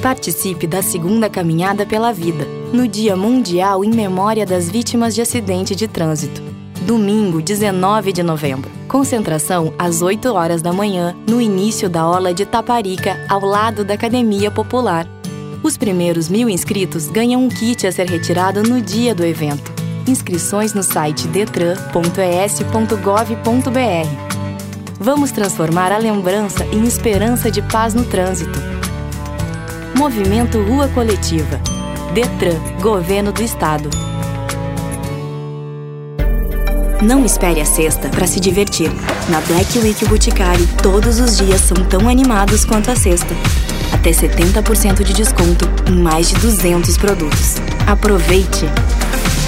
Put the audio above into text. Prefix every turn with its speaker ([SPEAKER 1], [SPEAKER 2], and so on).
[SPEAKER 1] Participe da segunda Caminhada pela Vida, no Dia Mundial em memória das vítimas de acidente de trânsito. Domingo, 19 de novembro. Concentração às 8 horas da manhã, no início da Orla de Taparica, ao lado da Academia Popular. Os primeiros 1.000 inscritos ganham um kit a ser retirado no dia do evento. Inscrições no site detran.es.gov.br. Vamos transformar a lembrança em esperança de paz no trânsito. Movimento Rua Coletiva. Detran, Governo do Estado. Não espere a sexta para se divertir. Na Black Week Boticário, todos os dias são tão animados quanto a sexta. Até 70% de desconto em mais de 200 produtos. Aproveite!